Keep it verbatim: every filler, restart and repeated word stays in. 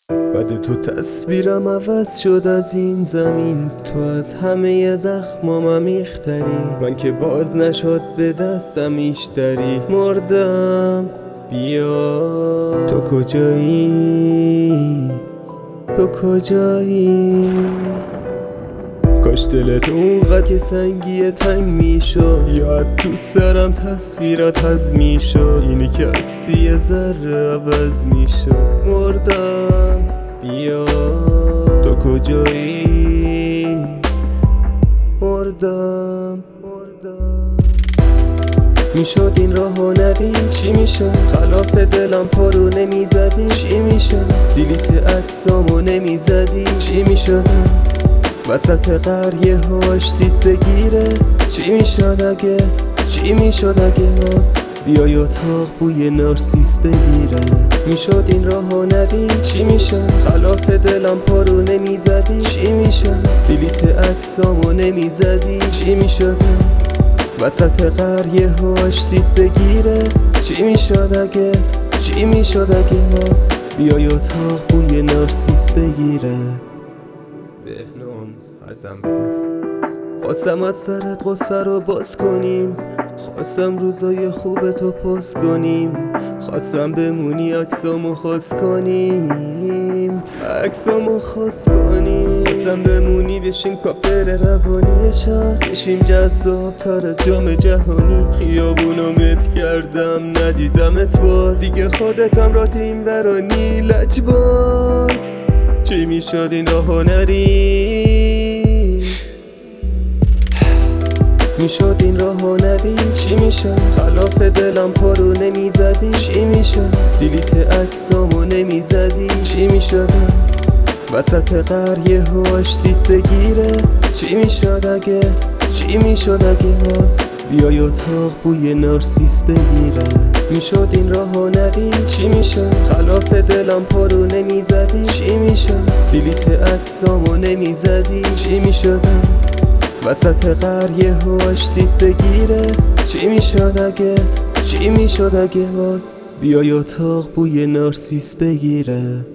بعد تو تصویرم عوض شد از این زمین، تو از همه زخمام عمیق‌تری، من که باز نشد به دستم ایشتری. مردم بیا، تو کجایی؟ تو کجایی؟ کاش دلت اونقدر که سنگی تنگ میشد، یا تو سرم تصویرات هضم میشد، اینی که هستی یه ذره عوض میشد. مردم بیا، تو کجایی؟ مردم مردم میشد این راهو نری، چی میشد؟ خلاف دلم پارو نمیزدی، چی میشد؟ دیلیت عکسامو نمیزدی، چی میشد؟ وسط قریه هاش دید بگیره، چی میشد اگه؟ چی میشد اگه باز بیای اتاق بوی نارسیس بگیره؟ میشد این راهو نری، چی میشد؟ خلاف دلم پارو نمیزدی، چی میشد؟ دیلیت عکسامو نمیزدی، چی میشد؟ وسط قریه هاش دید بگیره، چی میشد اگه؟ چی میشد اگه باز بیای اتاق بوی نارسیس بگیره؟ بهنام ازم خواستم از سرت قصه رو باز کنیم، خواستم روزای خوب تو پست کنیم، خواستم بمونی عکسامو خواست کنیم، عکسامو خواست کنیم، خواستم بمونی بشیم کاپر روانی شهر، بشیم جذاب تر از جام جهانی. خیابونو مت کردم ندیدمت باز، دیگه خودتم را تیم برانی لجباز. چی میشد این راهو نری؟ میشد این راهو نری، چی میشد؟ خلاف دلم پارو نمیزدی، چی میشد؟ دیلیت عکسامو نمیزدی، چی میشد؟ وسط قریه هاش دید بگیره، چی میشد اگه؟ چی میشد اگه باز بیای اتاق بوی نارسیس بگیره؟ میشد این راهو نری، چی میشد؟ خلاف دلم پارو نمیزدی، چی میشد؟ دیلیت عکسامو نمیزدی، چی میشد؟ وسط قریه هاش دید بگیره، چی میشد اگه؟ چی میشد اگه باز بیای اتاق بوی نارسیس بگیره؟